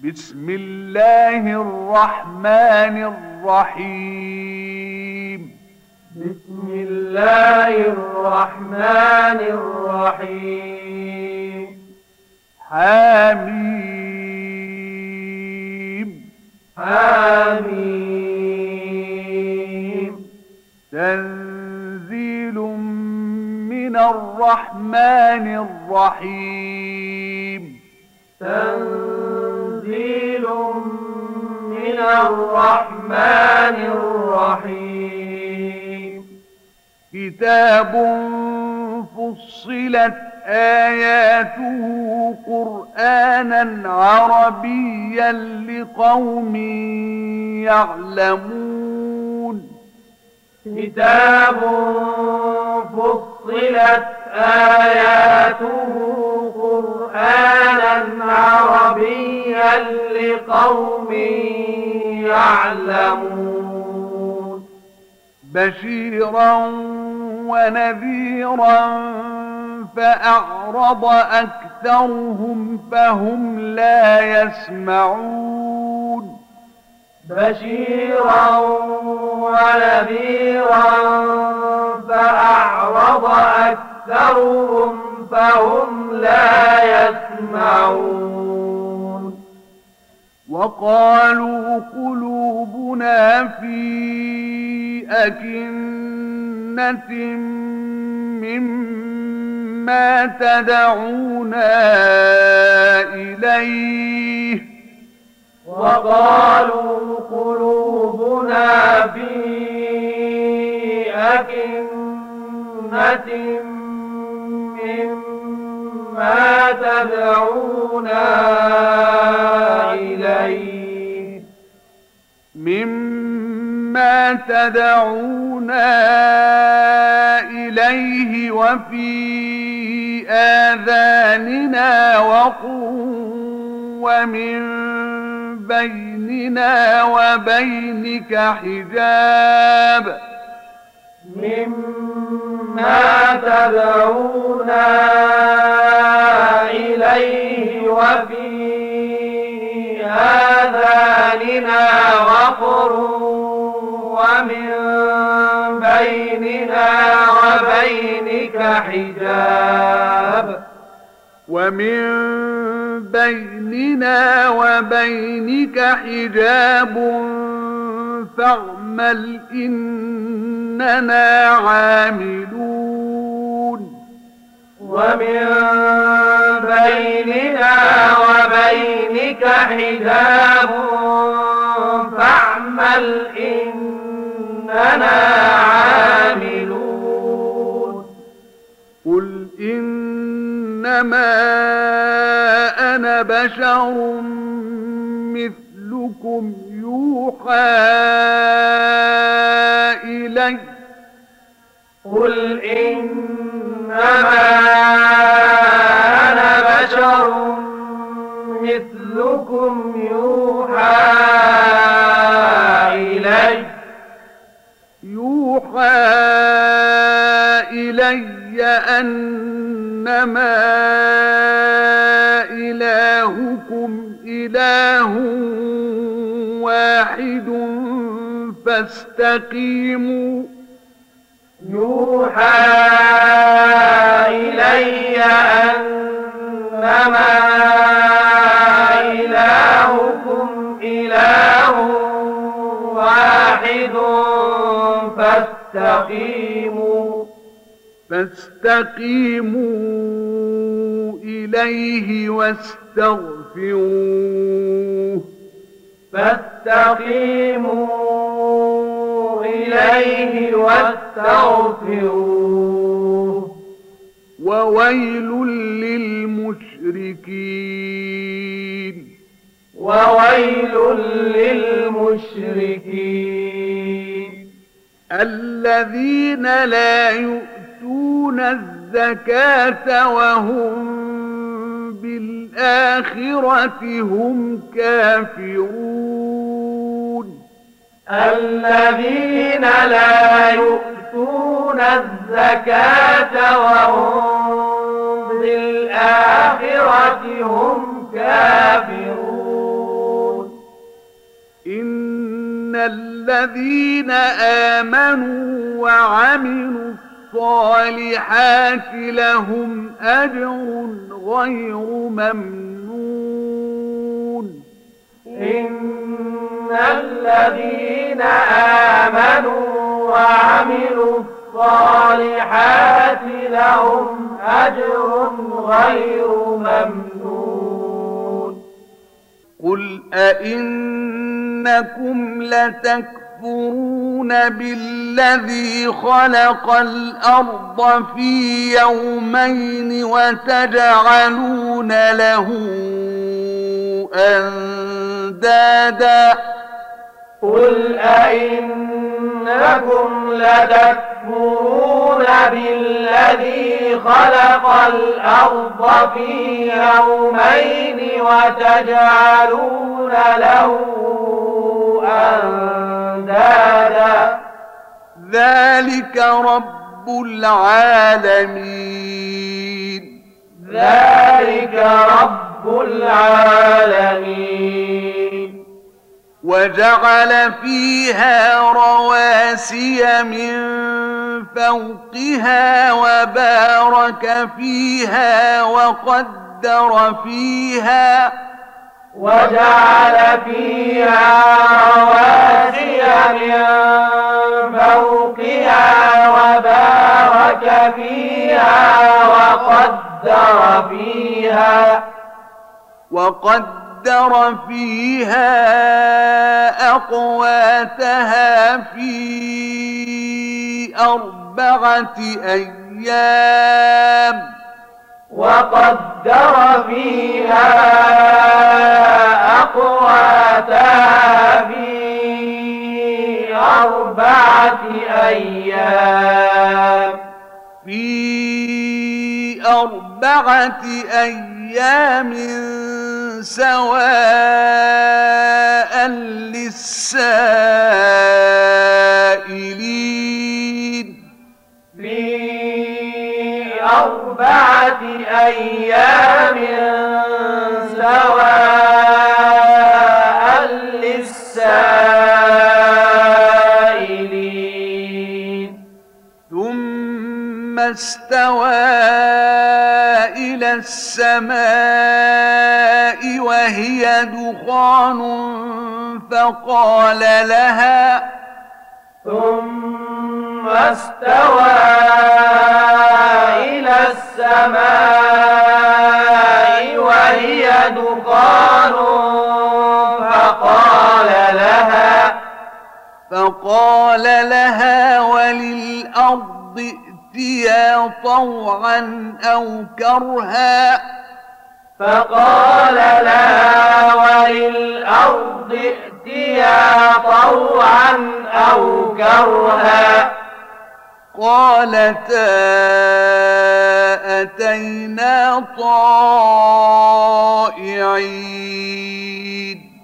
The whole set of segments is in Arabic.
بسم الله الرحمن الرحيم. بسم الله الرحمن الرحيم. حميم. حميم. تنزيل من الرحمن الرحيم. تنزيل من الرحمن الرحيم. كتاب فصلت آياته قرآنا عربيا لقوم يعلمون. كتاب فصلت آياته قرآنا عربيا لقوم يعلمون. بشيرا ونذيرا فأعرض أكثرهم فهم لا يسمعون. بشيرا ونذيرا فأعرض أكثرهم فهم لا يسمعون. وقالوا قلوبنا في أكنة مما تدعونا إليه. وقالوا قلوبنا في أكنة مما تدعونا إليه. مما تدعونا إليه وفي آذاننا وقر ومن بيننا وبينك حجاب. مما تدعونا إليه وفي آذاننا وقر ومن بيننا وبينك حجاب. ومن بيننا وبينك حجاب فاعمل إننا عاملون. ومن بيننا وبينك حجاب فاعمل إننا عاملون. قل إنما أنا بشر مثلكم يوحى إلي. قل إنما أنا بشر مثلكم يوحى إلي أنما إلهكم إله واحد فاستقيموا. يوحى إلي أنما إلهكم إله واحد فاستقيموا إليه واستغفروه. فاستقيموا إليه واستغفروه. وويل للمشركين. وويل للمشركين. الذين لا يؤتون الزكاة وهم بالآخرة هم كافرون. الذين لا يؤتون الزكاة وهم بالآخرة هم كافرون. الذين آمنوا وعملوا الصالحات لهم أجر غير ممنون إن الذين آمنوا وعملوا الصالحات لهم أجر غير ممنون قل أئنكم لتكفرون بالذي خلق الأرض في يومين وتجعلون له أندادا قل أئنكم لتكفرون بالذي خلق الأرض في يومين وتجعلون له أندادا ذلك رب العالمين ذلك رب العالمين وجعل فيها رواسي من فوقها وبارك فيها وجعل فيها رواسي من فوقها وبارك فيها وقدر فيها أقواتها في 4 أيام وقدر فيها أقواتها في 4 أيام سواء للسائلين في 4 أيام سواء للسائلين ثم استوى إلى السماء وهي دخان ثم استوى إلى السماء وهي دخان فقال لها وللأرض ائتيا طوعا أو كرها فقال لها وللأرض ائتيا طوعا أو كرها قالتا أتينا طائعين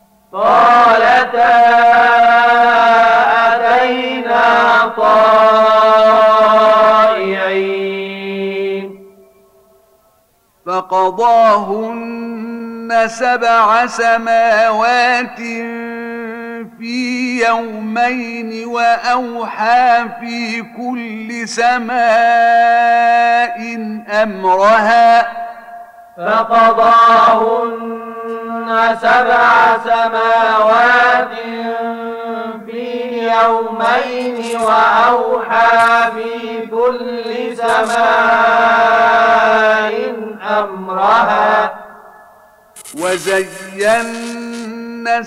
فقضاهن 7 سماوات في يومين وأوحى في كل سماء أمرها فقضاهن 7 سماوات في يومين وأوحى في كل سماء أمرها وزينا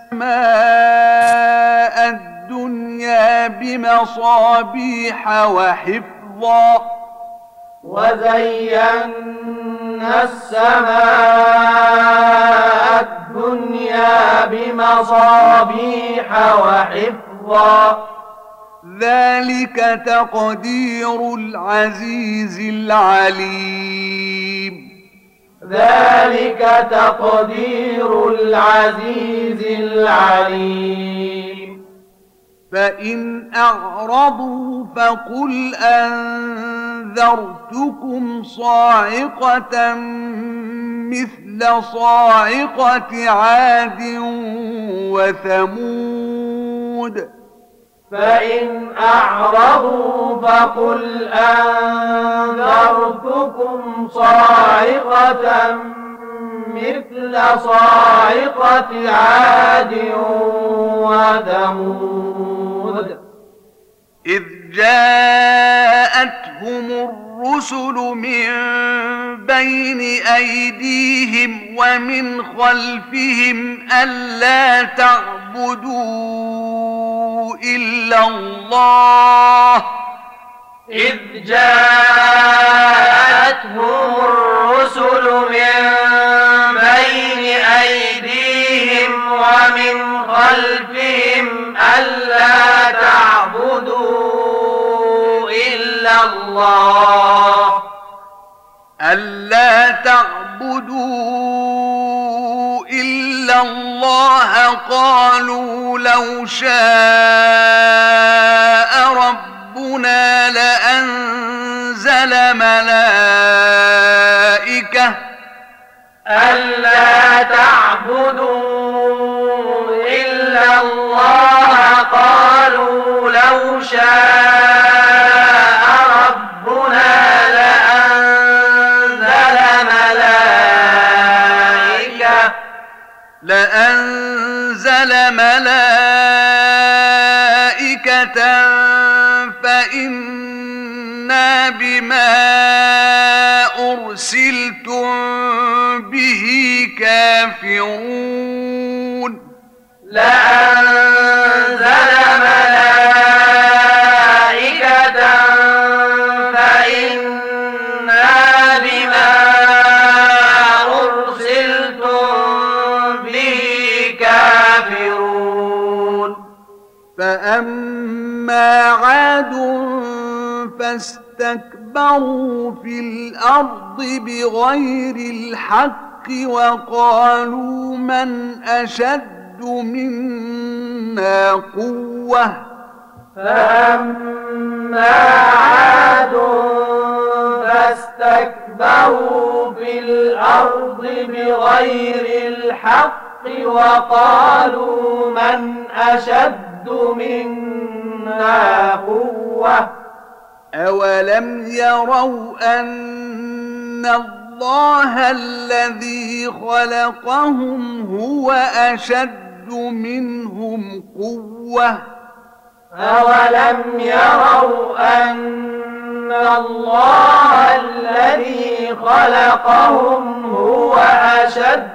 السماء الدنيا بمصابيح وزينا السماء الدنيا بمصابيح وحفظا ذلك تقدير العزيز العليم ذلك تقدير العزيز العليم فإن أعرضوا فقل أنذرتكم صاعقة مثل صاعقة عاد وثمود فإن أعرضوا فقل أنذرتكم صاعقة مثل صاعقة عاد وثمود إذ جاءتهم الرسل من بين أيديهم ومن خلفهم ألا تعبدوا إلا الله إذ جاءتهم الرسل من بين أيديهم ومن خلفهم ألا تعبدوا إلا الله قالوا لو شاء ربنا لأنزل ملائكة ألا تعبدوا إلا الله قالوا لو شاء ربنا لأنزل ملائكة فإنا بما أرسلتم به كافرون لأنزل ملائكة فإنا بما أرسلتم به كافرون فأما عاد فاستكبروا في الأرض بغير الحق وقالوا من أشد منا قوة فأما عاد فاستكبروا في الأرض بغير الحق وقالوا من أشد منا قوة أولم يروا أن الله الذي خلقهم هو أشد منهم قوة أولم يروا أن الله الذي خلقهم هو أشد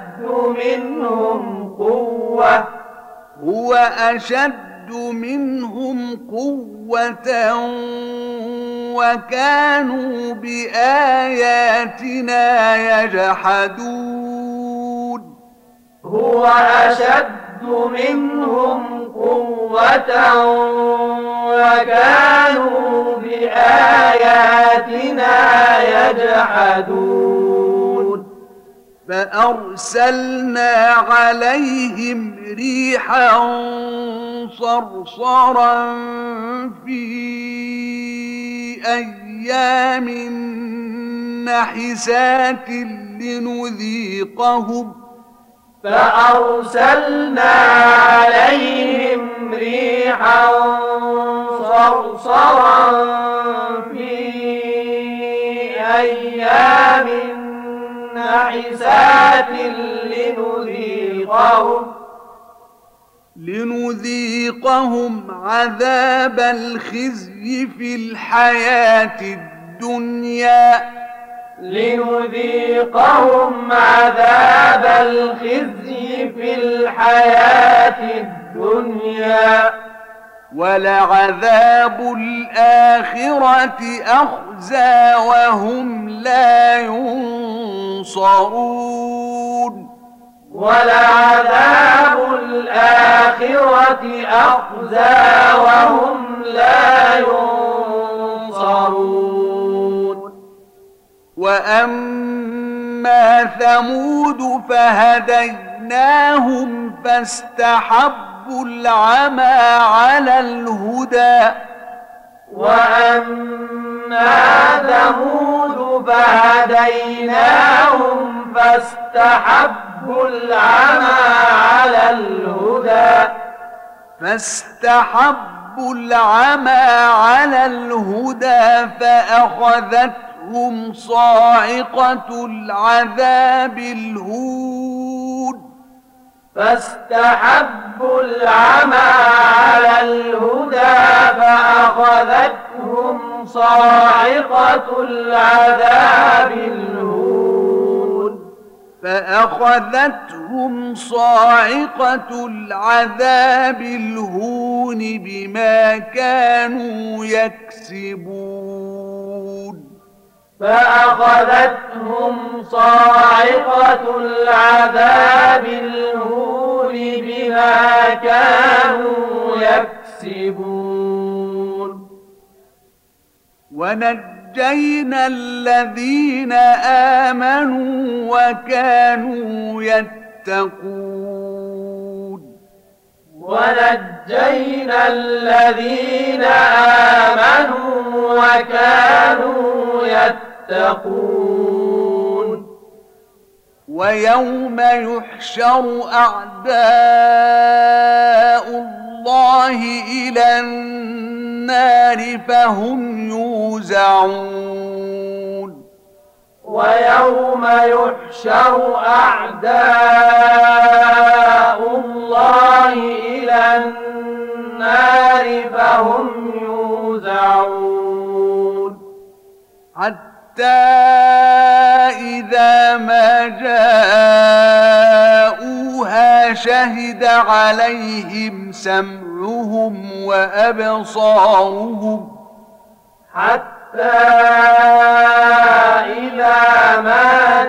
منهم قوة وكانوا بآياتنا يجحدون هو أشد منهم قوة وكانوا بآياتنا يجحدون فأرسلنا عليهم ريحا صرصرا في أيام نحسات فأرسلنا عليهم ريحا صرصرا في أيام نحسات لنذيقهم عذاب الخزي في الحياة الدنيا ولعذاب الآخرة أخزى وهم لا ينصرون ولعذاب الآخرة أخزى وهم لا ينصرون وأما ثمود فهديناهم فاستحبوا العمى على الهدى وأما ثمود فهديناهم فاستحبوا العمى على الهدى فاستحبوا العمى على الهدى فأخذتهم صاعقة العذاب الهون فاستحبوا العمى على الهدى فأخذتهم صاعقة العذاب الهون فأخذتهم صاعقة العذاب الهون بما كانوا يكسبون فأخذتهم صاعقة العذاب الهون بما كانوا يكسبون ونجينا الذين آمنوا وكانوا يتقون ونجينا الذين آمنوا وكانوا يتقون ويوم يحشر أعداء الله إلى النار فهم يوزعون ويوم يحشر أعداء الله إلى النار فهم يوزعون حتى إذا ما جاءوها شهد عليهم سمعهم وأبصارهم حتى إذا ما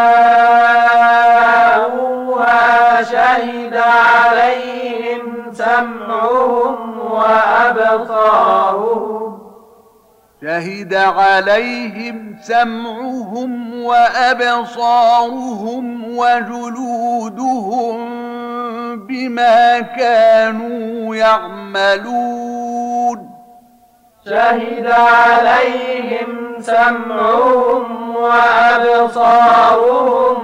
جاءوها شهد عليهم سمعهم وأبصارهم شهد عليهم سمعهم وأبصارهم وجلودهم بما كانوا يعملون شهد عليهم سمعهم وأبصارهم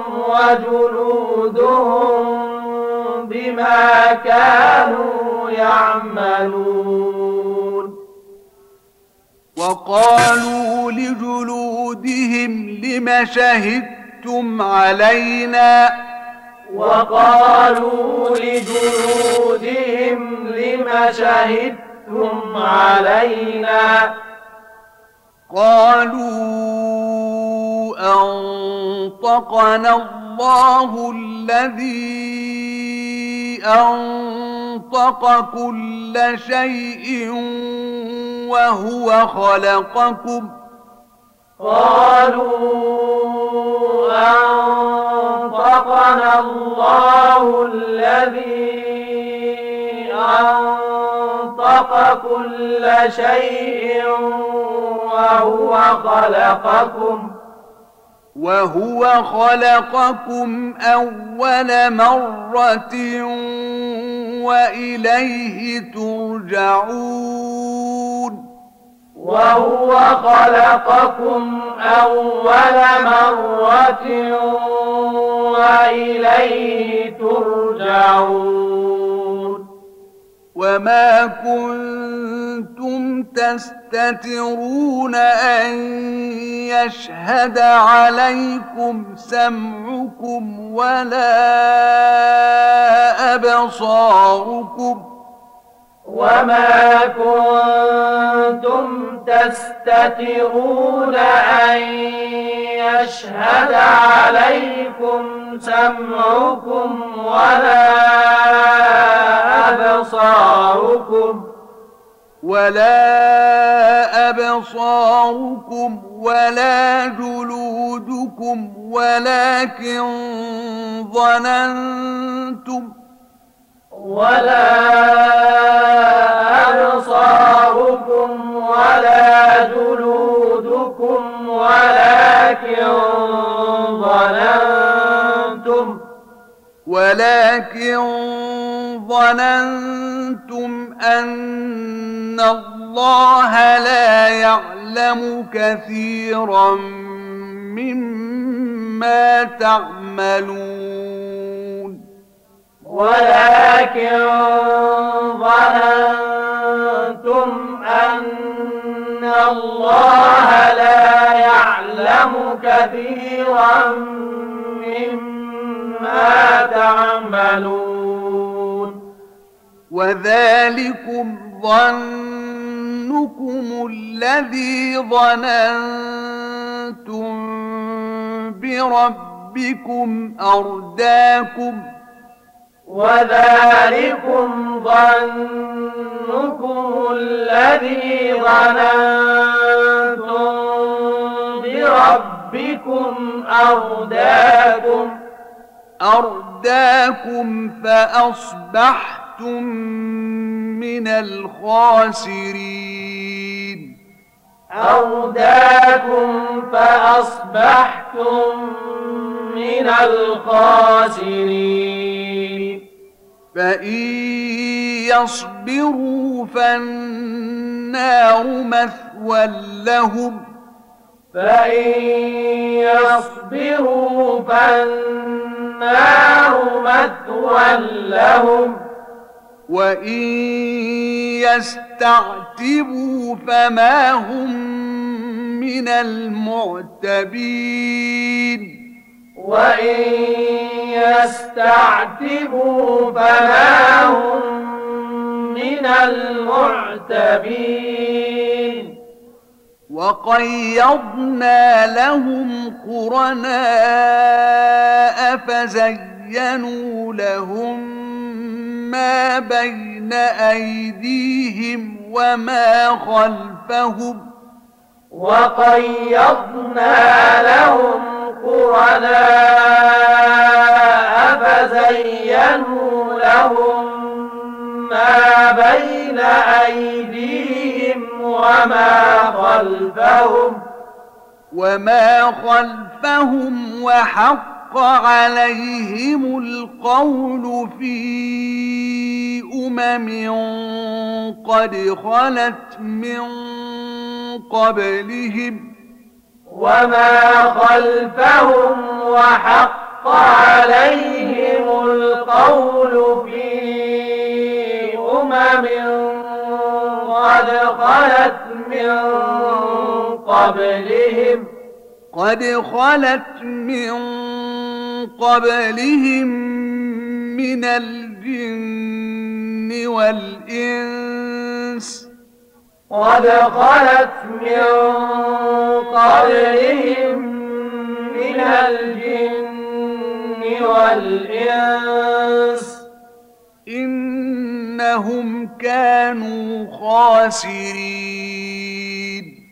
وجلودهم بما كانوا يعملون وقالوا لجلودهم لم شهدتم علينا وقالوا لجلودهم لم شهدتم علينا قالوا أنطقنا الله الذي أنطق كل شيء وهو خلقكم قالوا أنطقنا الله الذي أنطق كل شيء وهو خلقكم أول مرة وإليه ترجعون وهو خلقكم أول مرة وإليه ترجعون وما كنتم تستترون أن يشهد عليكم سمعكم ولا أبصاركم وما كنتم تستترون أن يشهد عليكم سمعكم ولا أبصاركم ولا جلودكم ولكن ظننتم ولكن ظننتم أن الله لا يعلم كثيرا مما تعملون ولكن الله لا يعلم كثيرا مما تعملون. وذلكم ظنكم الذي ظننتم بربكم أرداكم وذلكم ظنكم الذي ظننتم بربكم أرداكم فأصبحتم من الخاسرين. من الخاسرين. فإن يصبروا فالنار مثوى لهم وإن يستعتبوا فما هم من المعتبين. وقيضنا لهم قرناء فزينوا لهم ما بين أيديهم وما خلفهم وحق عليهم القول في قد خلت من قبلهم من الجن والإنس إنهم كانوا خاسرين.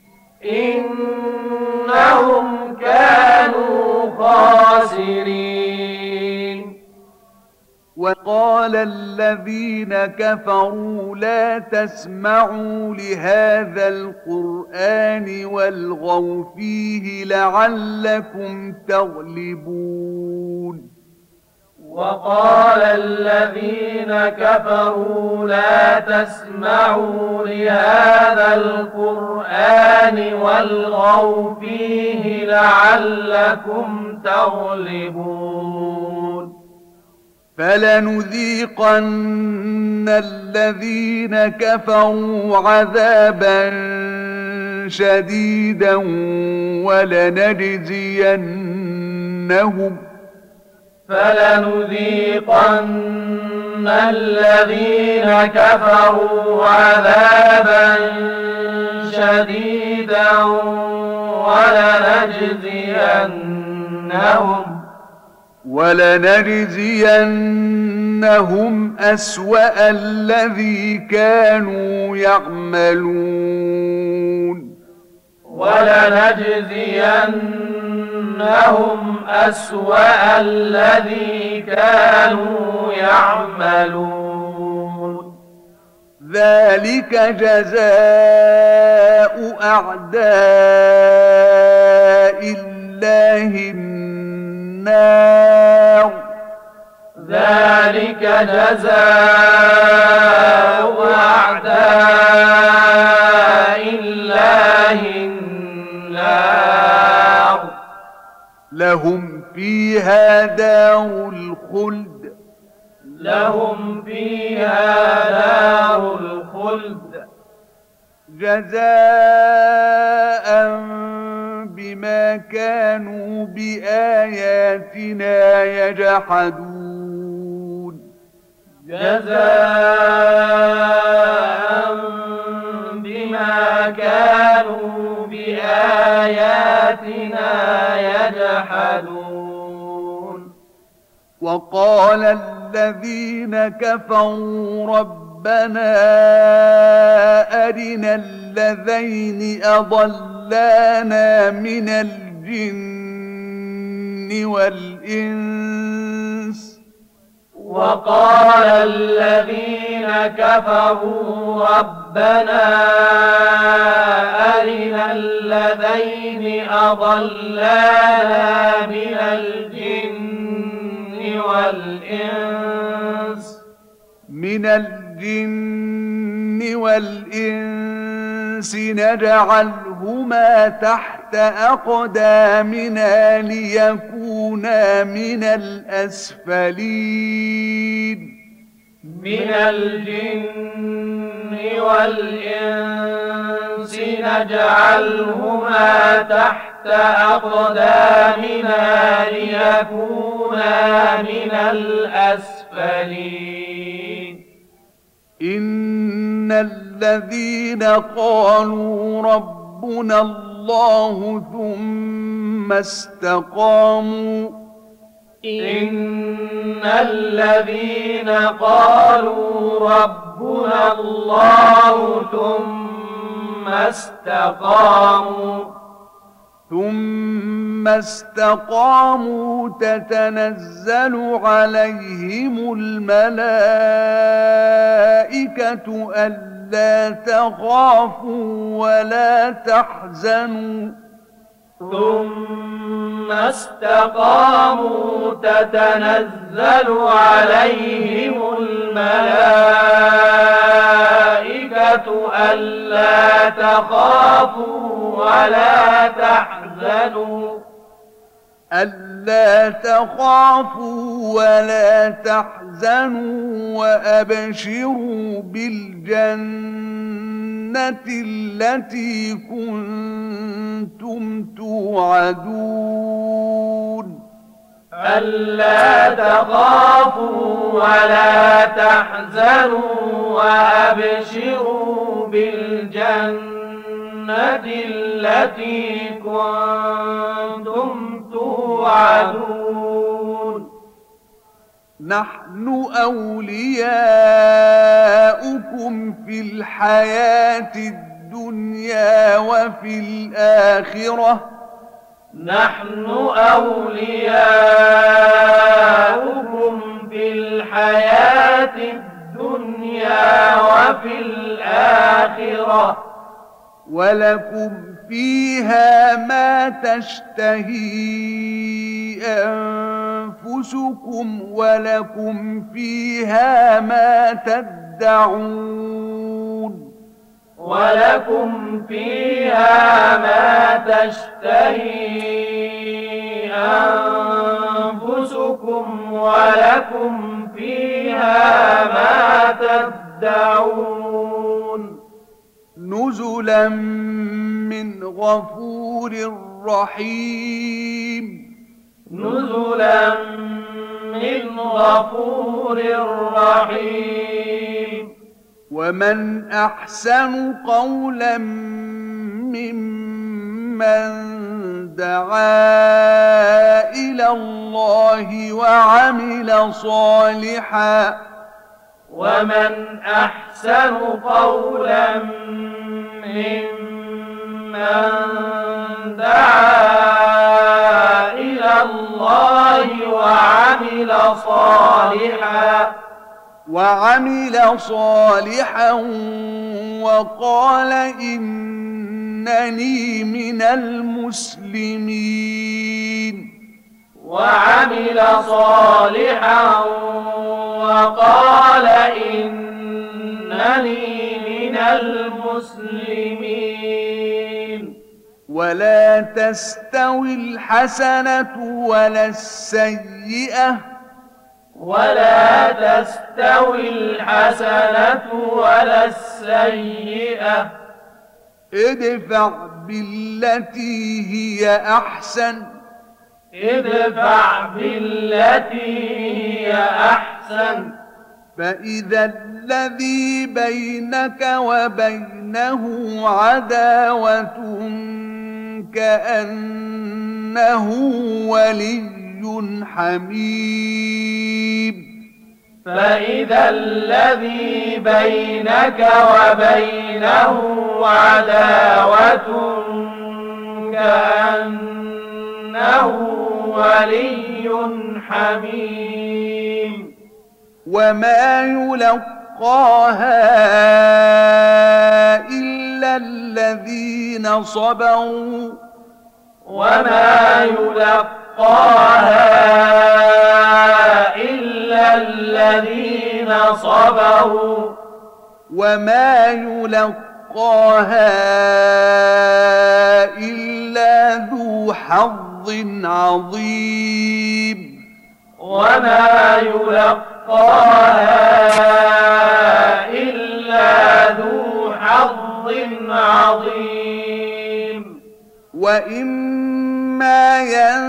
وقال الذين كفروا لا تسمعوا لهذا القرآن والغوا فيه لعلكم تغلبون. وقال الذين كفروا لا تسمعوا لهذا القرآن والغوا فيه لعلكم تغلبون. فلنذيقن الذين كفروا عذابا شديدا ولنجزينهم ولنجزينهم أسوأ الذي كانوا يعملون. ذلك جزاء أعداء الله النار. لهم فيها دار الخلد جزاء بما كانوا بآياتنا يجحدون جزاء بما كانوا بآياتنا يجحدون وقال الذين كفروا ربنا أرنا الذين أضلانا من الجن والإنس وقال الذين كفروا ربنا أرنا الذين أضلانا من الجن والإنس نجعلهما تحت أقدامنا ليكونا من الأسفلين من الجن والإنس نجعلهما تحت أقدامنا ليكونا من الأسفلين إن الذين قالوا ربنا الله ثم استقاموا إن الذين قالوا ربنا الله ثم استقاموا تتنزل عليهم الملائكة ألا تخافوا ولا تحزنوا ثم استقاموا تتنزل عليهم الملائكة ألا تخافوا ولا تحزنوا وأبشروا بالجنة التي كنتم توعدون ألا تخافوا ولا تحزنوا وأبشروا بالجنة التي كنتم توعدون نحن أولياؤكم في الحياة الدنيا وفي الآخرة نحن أولياؤكم في الحياة الدنيا وفي الآخرة ولكم فيها ما تشتهي أنفسكم ولكم فيها ما تدعون ولكم فيها ما تشتهي أنفسكم ولكم فيها ما تدعون نزلا من غفور رحيم نزلا من غفور رحيم ومن أحسن قولا ممن دعا إلى الله وعمل صالحا ومن أحسن قولا ممن دعا إلى الله وعمل صالحا وقال إنني من المسلمين وعمل صالحا وقال إنني من المسلمين ولا تستوي الحسنة ولا السيئة ادفع بالتي هي أحسن ادفع بالتي هي أحسن فإذا الذي بينك وبينه عداوة كأنه ولي حميم فإذا الذي بينك وبينه عداوة كأنه ولي حميم وما يلقاها إلا الذين صبروا وما يلقاها إلا الذين صبروا وما يلقاها إلا ذو حظ عظيم وما يلقاها إلا ذو حظ عظيم وإما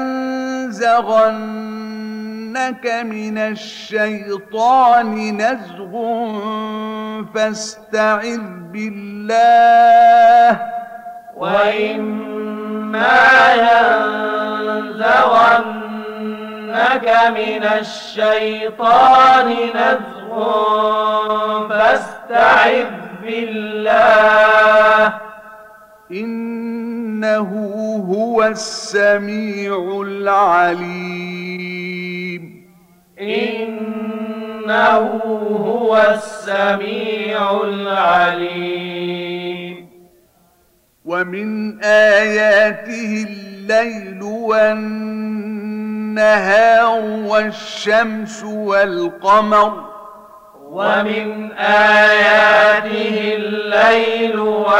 ينزغنك من الشيطان نزغ فاستعذ بالله وإما ينزغنك من الشيطان نزغ فاستعذ بالله إنه هو السميع العليم إنه هو السميع العليم ومن آياته الليل والنهار والشمس والقمر ومن آياته الليل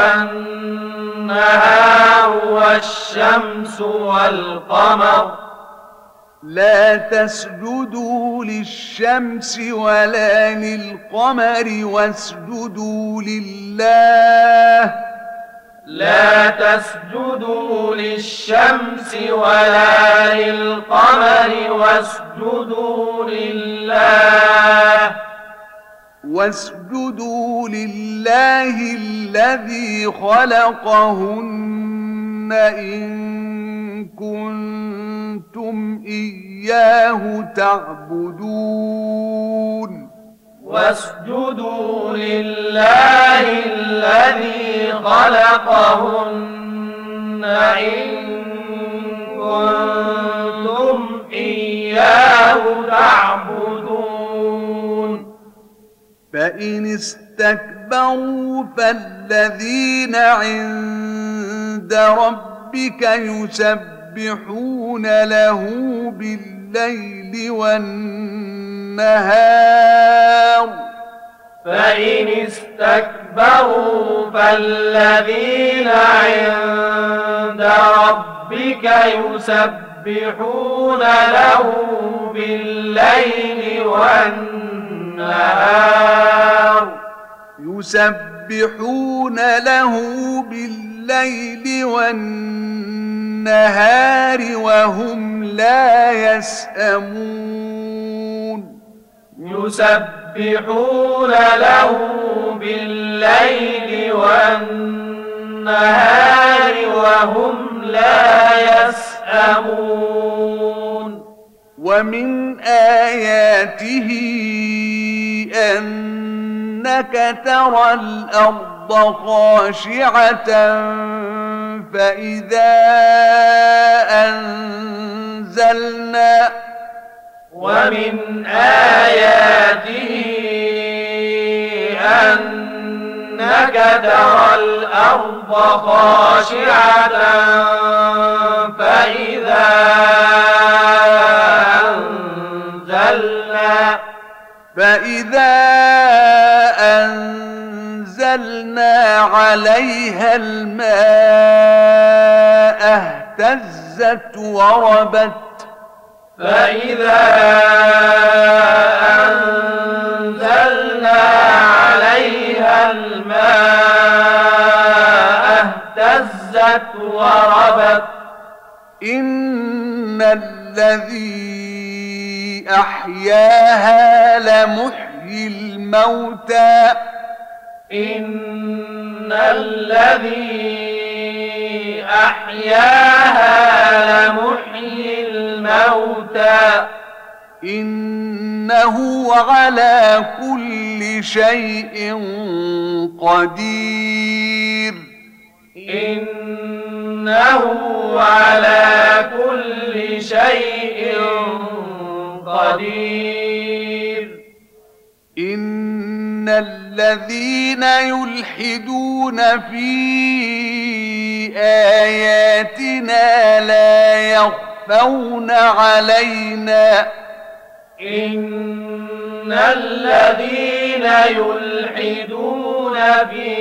والنهار والشمس والقمر لا تسجدوا للشمس ولا للقمر واسجدوا لله لا تسجدوا للشمس ولا للقمر واسجدوا لله الذي خلقهن إن كنتم إياه تعبدون واسجدوا لله الذي خلقهن إن كنتم إياه تعبدون فإن استكبروا فالذين عند ربك يسبحون له بالليل والنهار فإن استكبروا فالذين عند ربك يسبحون له بالليل والنهار يسبحون له بالليل والنهار وهم لا يسأمون يسبحون له بالليل والنهار وهم لا يسأمون ومن آياته أنك ترى الأرض خاشعة فإذا أنزلنا ومن آياته أنك ترى الأرض خاشعة فإذا أنزلنا عليها الماء اهتزت وربت فإذا أنزلنا عليها الماء هزت وربت إن الذي أحياها لمحيي الموتى إن الذي أحياها لمحيي الموتى إنه على كل شيء قدير إنه على كل شيء قدير إن الذين يلحدون في آياتنا لا يخفون علينا إن الذين يلحدون في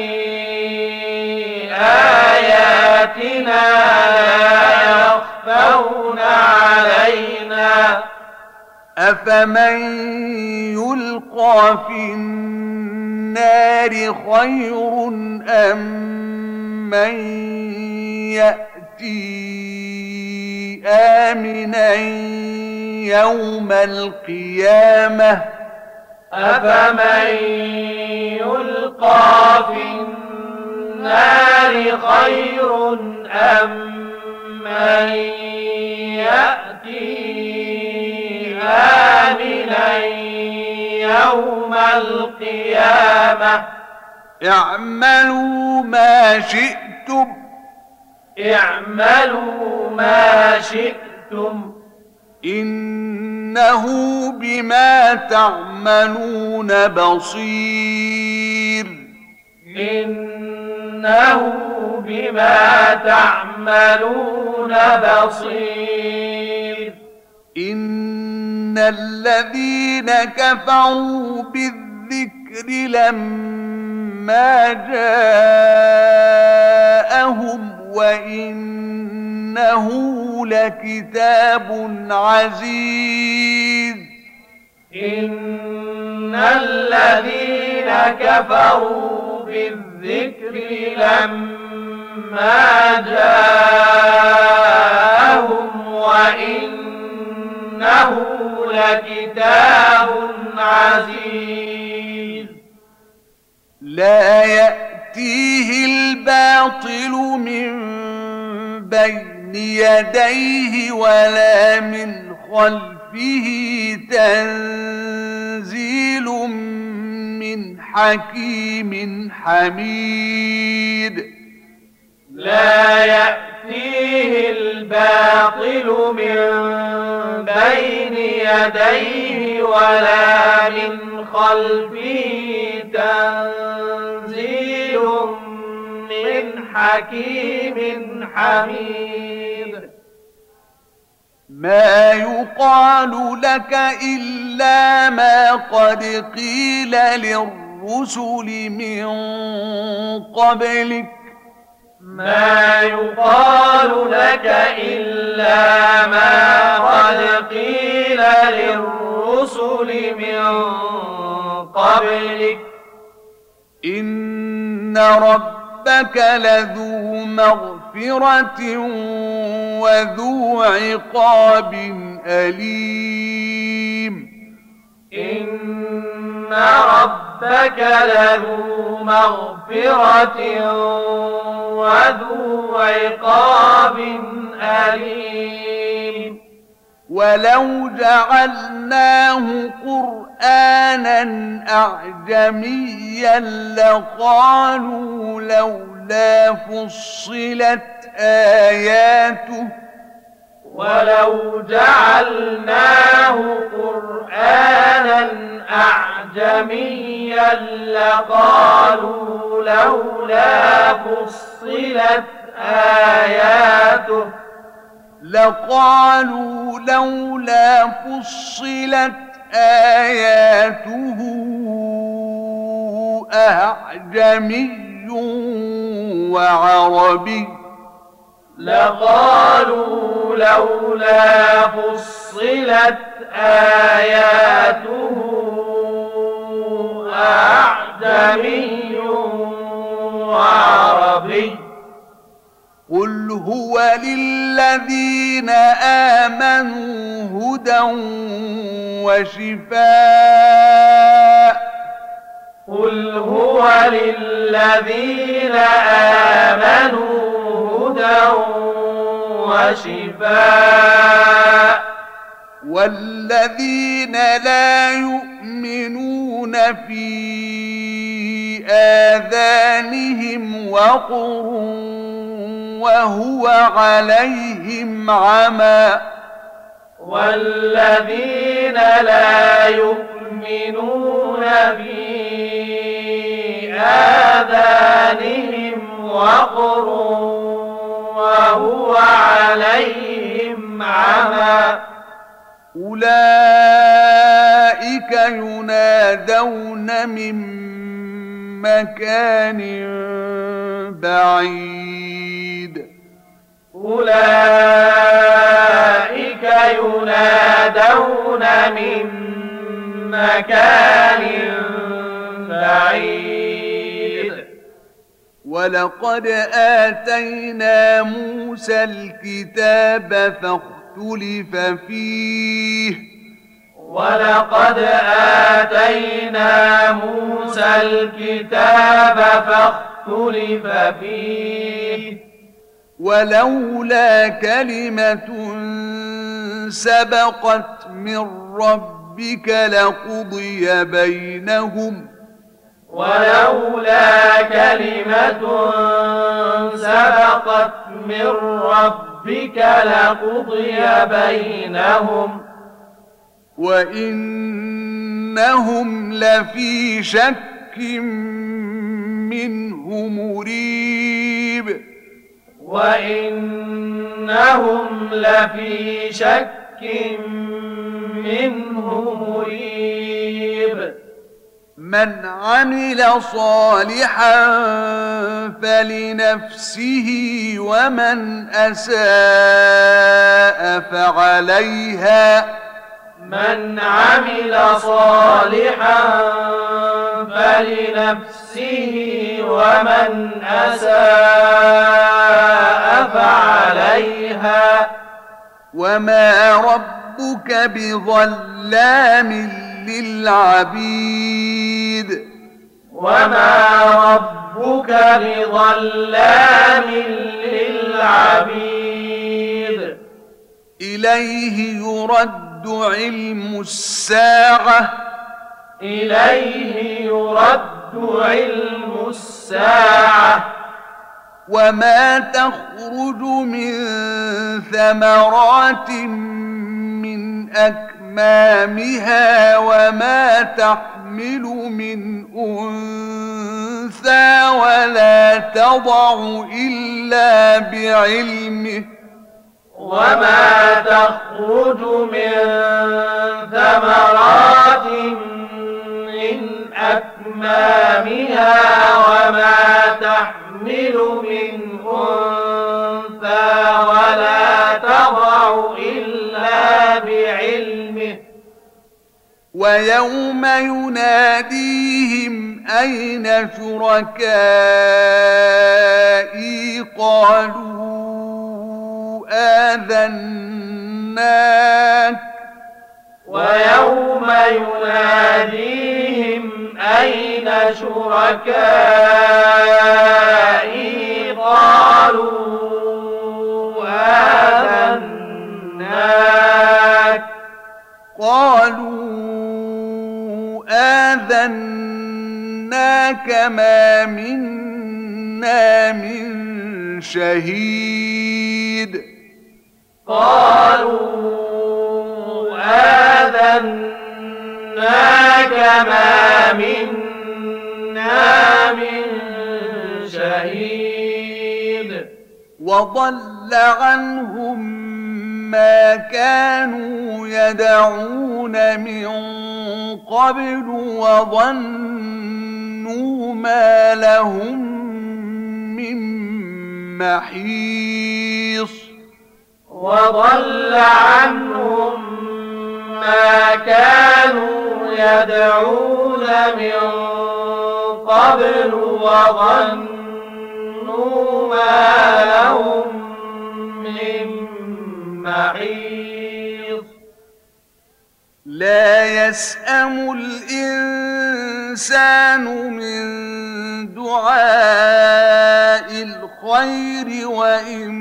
آياتنا لا يخفون علينا أفمن يلقى في النار خير أم من يأتي آمنا يوم القيامة أفمن يلقى في النار خير أم من يأتي آمنا يوم القيامة اعملوا ما شئتم اعملوا ما شئتم إنه بما تعملون بصير إنه بما تعملون بصير إن الذين كفروا بالذكر لما جاءهم وإنه لكتاب عزيز إن الذين كفروا بالذكر لما جاءهم وإنه لكتاب عزيز لا يأتيه الباطل من بين يديه ولا من خلفه تنزيل من حكيم حميد لا يأتيه الباطل من بين يديه ولا من خلفه تنزيل من حكيم حميد ما يقال لك إلا ما قد قيل للرسل من قبلك ما يقال لك إلا ما قد قيل للرسل من قبلك إن ربك لذو مغفرة وذو عقاب أليم إن ربك لذو مغفرة وذو عقاب أليم ولو جعلناه قرآنا أعجميا لقالوا لولا فصلت آياته ولو جعلناه قرآنا أعجميا لقالوا لولا فصلت آياته لقالوا لولا فصلت آياته أعجمي وعربي لقالوا لولا فصلت آياته أعجمي وعربي قل هو للذين آمنوا هدى وشفاء قل هو للذين آمنوا هدى وشفاء والذين لا يؤمنون في آذانهم وقر وهو عليهم عمى والذين لا يؤمنون في آذانهم وقر وهو عليهم عمى أولئك ينادون من مكان بعيد أولئك ينادون من مكان بعيد ولقد آتينا موسى الكتاب فاختلف فيه ولقد آتينا موسى الكتاب فاختلف فيه ولولا كلمة سبقت من ربك لقضي بينهم ولولا كلمة سبقت من ربك لقضي بينهم وإنهم لفي شك منه مريب وإنهم لفي شك منه مريب من عمل صالحا فلنفسه ومن أساء فعليها من عمل صالحا فلنفسه ومن أساء فعليها وما ربك بظلام للعبيد وما ربك بظلام للعبيد إليه يرد علم الساعة إليه يرد علم الساعة وما تخرج من ثمرات من أكمامها وما تحمل من أنثى ولا تضع إلا بعلمه وما تخرج من ثمرات من أكمامها وما تحمل من أنثى ولا تضع إلا بعلمه ويوم يناديهم أين شركائي قالوا آذناك ويوم يناديهم أين شركائي قالوا آذناك ما منا من شهيد قالوا آذناك ما منا من شهيد وضل عنهم ما كانوا يدعون من قبل وظنوا ما لهم من محيص وضل عنهم ما كانوا يدعون من قبل وظنوا ما لهم من محيص لا يسأم الإنسان من دعاء الخير وإن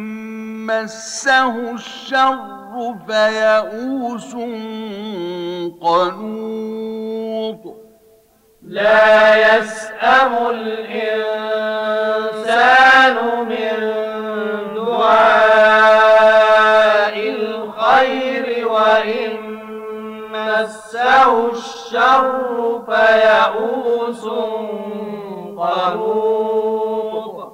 مسه الشر فيئوس قنوط لا يسأم الإنسان من دعاء الخير وإن مسه الشر فيئوس قنوط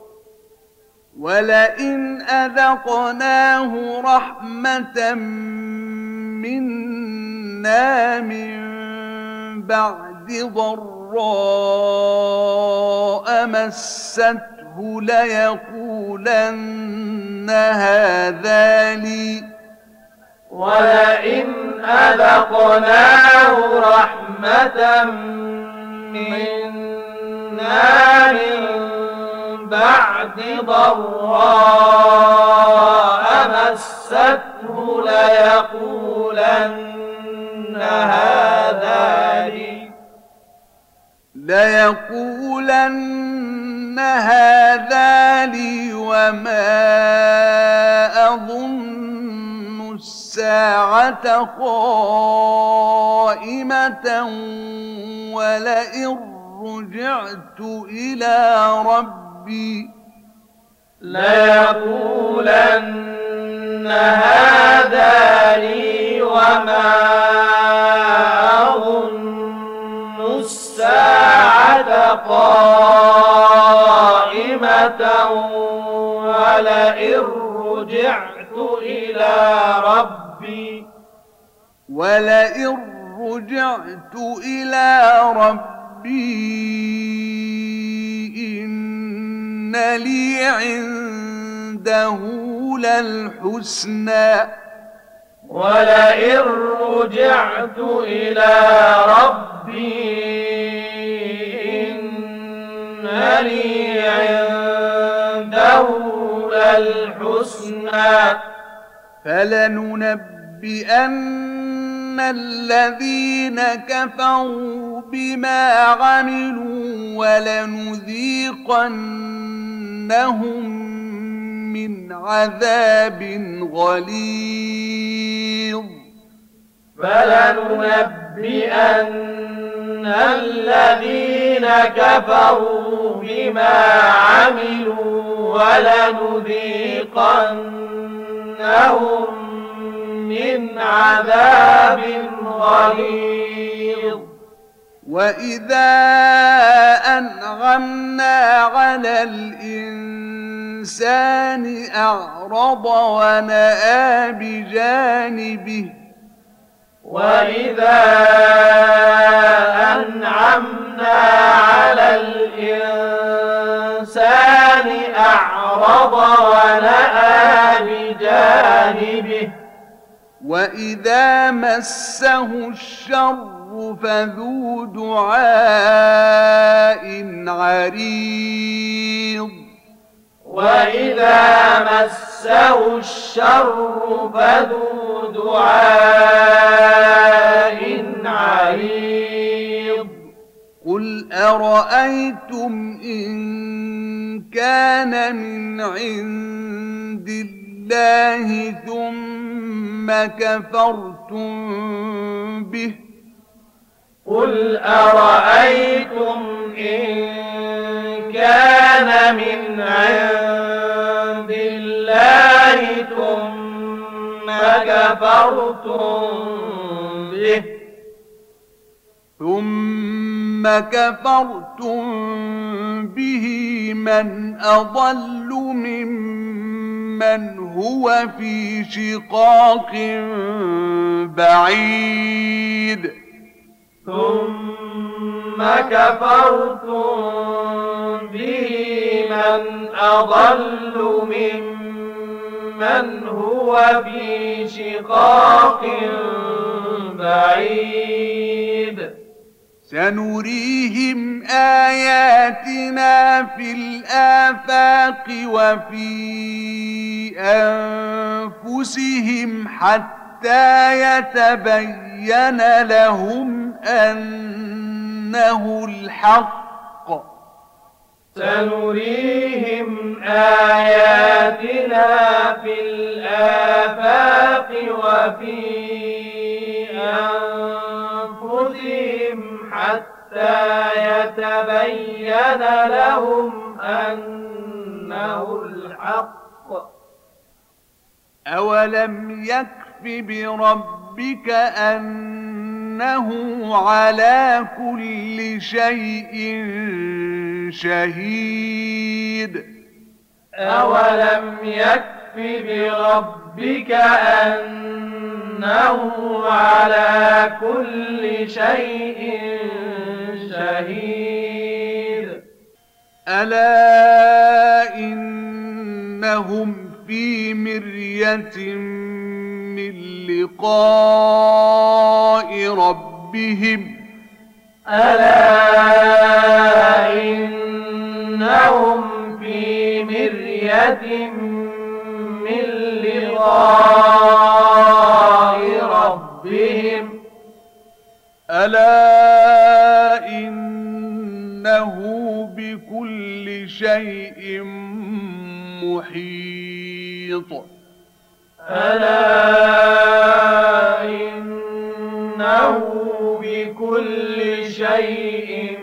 ولئن أذقناه رحمة منا من بعد ضراء مسته ليقولن هذا لي ولئن أذقناه رحمة منا من بعد ضراء مسته ليقولن هذا لي وما أظن الساعة قائمة ولئن رجعت إلى ربي ليقولن هذا لي وما أظن الساعة قائمة ولئن رجعت إلى ربي إن لي عنده للحسنى ولئن رجعت إلى ربي إن لي عنده للحسنى فلننبئن الذين كفروا بما عملوا ولنذيقنهم من عذاب غليظ فلننبئن الذين كفروا بما عملوا ولنذيقنهم من عذاب غليظ وإذا أنعمنا على الإنسان أعرض ونأى بجانبه وإذا أنعمنا على الإنسان أعرض ونأى بجانبه وإذا مسه الشر فذو دعاء عريض وإذا مسه الشر فذو دعاء عريض قل أرأيتم إن كان من عند الله ثم كفرتم به قل أرأيتم إن كان من عند الله ثم كفرتم به من أضل ممن هو في شقاق بعيد ثم كفرتم به من أضل ممن هو في شقاق بعيد سنريهم آياتنا في الآفاق وفي أنفسهم حتى يتبين لهم أنه الحق سنريهم آياتنا في الآفاق وفي أنفسهم حتى يتبين لهم أنه الحق أولم يكف بربك أنه على كل شيء شهيد أولم يكف بربك أنه على كل شيء شهيد ألا إنهم في مرية من لقاء ربهم ألا إنهم في مرية من لقاء ربهم ألا إنه بكل شيء محيط ألا إنه بكل شيء